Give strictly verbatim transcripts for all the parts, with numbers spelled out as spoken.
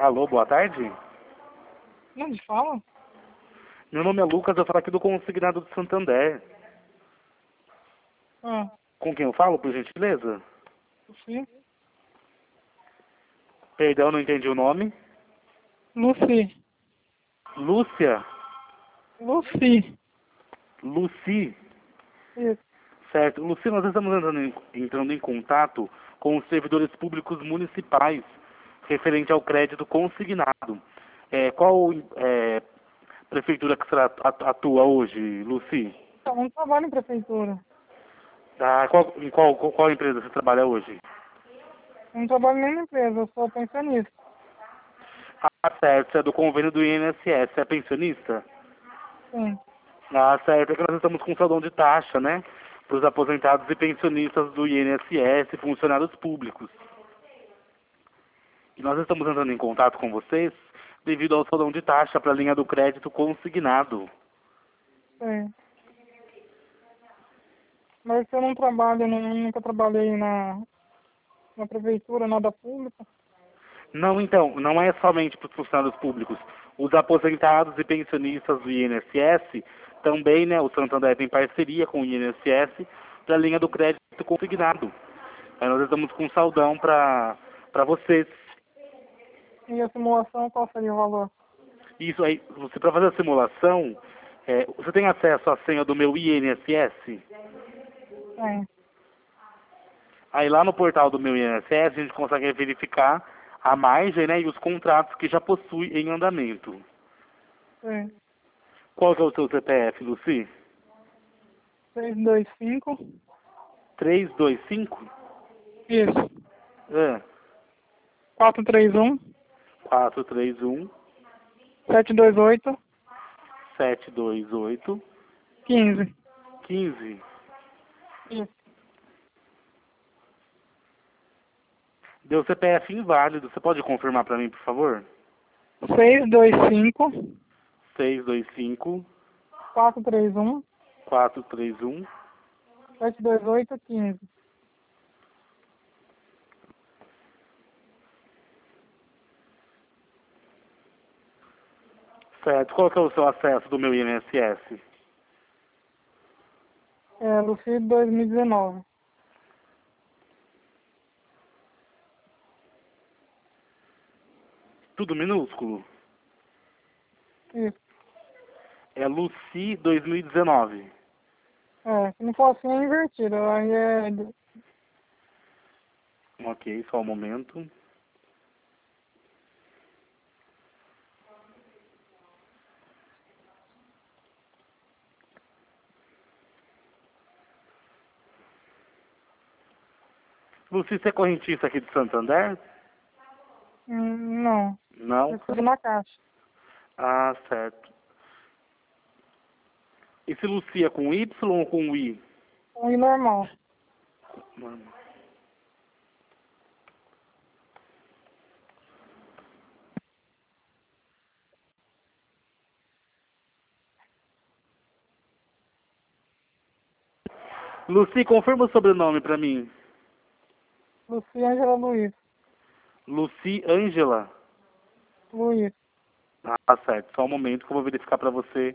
Alô, boa tarde. Onde fala? Meu nome é Lucas, eu falo aqui do Consignado do Santander. Ah, Com quem eu falo, por gentileza? Luci. Perdão, não entendi o nome. Luci. Lúcia? Luci. Luci? Isso. Certo. Luci, nós estamos entrando em, entrando em contato com os servidores públicos municipais referente ao crédito consignado. É, qual é, prefeitura que você atu- atua hoje, Luci? Eu não trabalho em prefeitura. Ah, qual, em qual, qual, qual empresa você trabalha hoje? Eu não trabalho em nenhuma empresa, eu sou pensionista. Ah, certo. Você é do convênio do I N S S. Você é pensionista? Sim. Ah, certo. É que nós estamos com saudão de taxa, né? Para os aposentados e pensionistas do I N S S, funcionários públicos. E nós estamos entrando em contato com vocês devido ao saudão de taxa para a linha do crédito consignado. Sim. Mas eu não trabalho, não, nunca trabalhei na, na prefeitura, nada público. Não, então, não é somente para os funcionários públicos. Os aposentados e pensionistas do I N S S também, né? O Santander tem parceria com o I N S S para a linha do crédito consignado. Aí nós estamos com saudão para para vocês. E a simulação, qual seria o valor? Isso aí, você para fazer a simulação, é, você tem acesso à senha do meu I N S S? Sim. Aí lá no portal do meu I N S S a gente consegue verificar a margem, né, e os contratos que já possui em andamento. Sim. Qual que é o seu C P F, Luci? seis dois cinco. três dois cinco? Isso. É, quatro três um. quatro três um, sete dois oito. sete dois oito, quinze. quinze. Isso. Deu C P F inválido. Você pode confirmar para mim, por favor? seis dois cinco. seis dois cinco, quatro três um. quatro três um. sete dois oito. quinze. Certo. Qual que é o seu acesso do meu I N S S? É, Luci dois mil e dezenove. Tudo minúsculo? Isso. É Luci dois mil e dezenove. É, se não for assim é invertido. Aí é. Ok, só um momento. Luci, você é correntista aqui de Santander? Hum, não. Não? Eu estudo na caixa. Ah, certo. E se Lucia com Y ou com I? Um e normal. Mano. Luci, confirma o sobrenome pra mim. Luci Ângela Luiz. Luci Ângela. Luiz. Ah, certo. Só um momento que eu vou verificar pra você.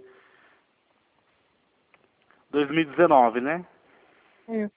dois mil e dezenove, né? Isso.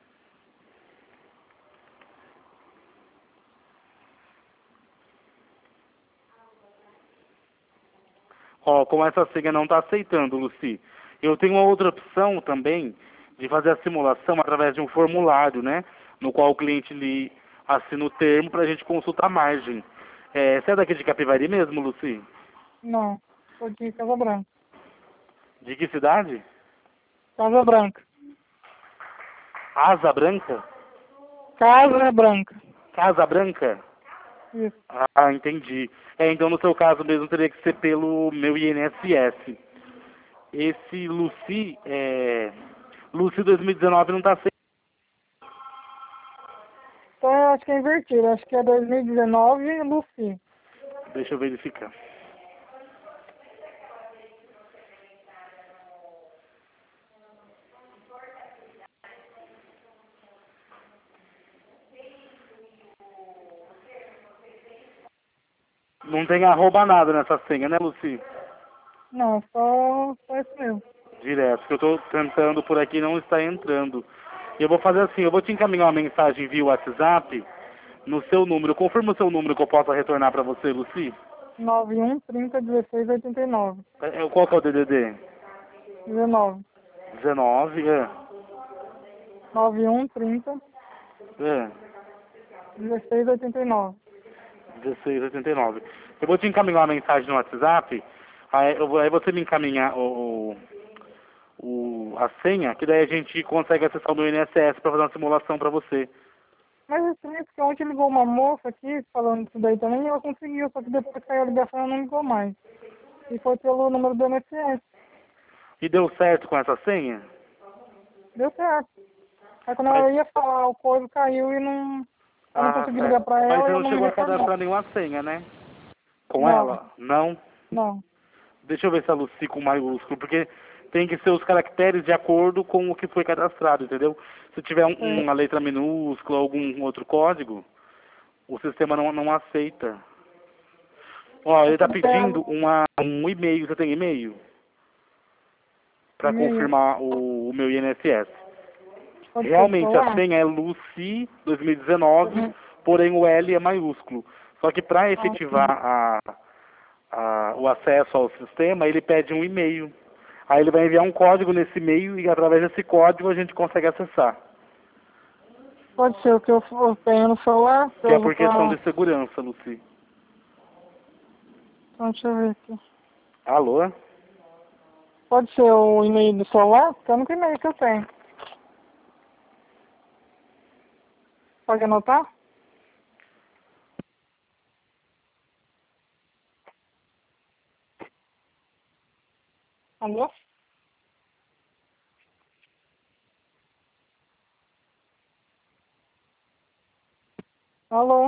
Ó, como essa senha não está aceitando, Luci, eu tenho uma outra opção também de fazer a simulação através de um formulário, né? No qual o cliente lhe assina o termo para a gente consultar a margem. É, você é daqui de Capivari mesmo, Luci? Não. Sou de Casa Branca. De que cidade? Casa Branca. Asa Branca? Casa Branca. Casa Branca? Isso. Ah, entendi. É, então no seu caso mesmo teria que ser pelo meu I N S S. Esse Luci, é... Luci dois mil e dezenove não está aceitando. Então eu acho que é invertido. Acho que é dois mil e dezenove Luci. Deixa eu verificar. Não tem arroba nada nessa senha, né, Luci? Não, só, só isso mesmo. Direto, que eu tô tentando por aqui e não está entrando. E eu vou fazer assim, eu vou te encaminhar uma mensagem via WhatsApp no seu número. Confirma o seu número que eu possa retornar para você, Luci. nove um trinta dezesseis oitenta e nove. É, é, qual que é o D D D? dezenove. dezenove, é. nove um trinta É. dezesseis oitenta e nove. dezesseis oitenta e nove. Eu vou te encaminhar uma mensagem no WhatsApp, aí, eu vou- aí você me encaminha o, o, a senha, que daí a gente consegue acessar o meu I N S S para fazer uma simulação para você. Mas é estranho porque ontem ligou uma moça aqui falando isso daí também e ela conseguiu, só que depois que saiu a ligação ela não ligou mais. E foi pelo número do I N S S. E deu certo com essa senha? Deu certo. Aí quando Mas, ela ia falar, o coisa caiu e não. Eu não ah, consegui ligar certo. pra Mas ela você e não ela não me chegou a retornou. cadastrar nenhuma senha, né? Com Não, ela? Não? não. Deixa eu ver se a Lucy com maiúsculo, porque tem que ser os caracteres de acordo com o que foi cadastrado, entendeu? Se tiver um- É, uma letra minúscula ou algum outro código, o sistema não, não aceita. Ó, é ele tá tudo pedindo dela. uma, um e-mail. Você tem e-mail? Para E-mail. confirmar o, o meu I N S S. Pode ser Realmente a celular? senha é Lucy dois mil e dezenove, Uhum. porém o L é maiúsculo. Só que para Ah, efetivar sim. a, a, o acesso ao sistema, ele pede um e-mail. Aí ele vai enviar um código nesse e-mail e através desse código a gente consegue acessar. Pode ser o que eu, eu tenho no celular, que Que eu é uso por questão pra. de segurança, Lucy. Então, deixa eu ver aqui. Alô? Pode ser o e-mail do celular? Que é o único e-mail que eu tenho. Pode anotar? Alô? Alô?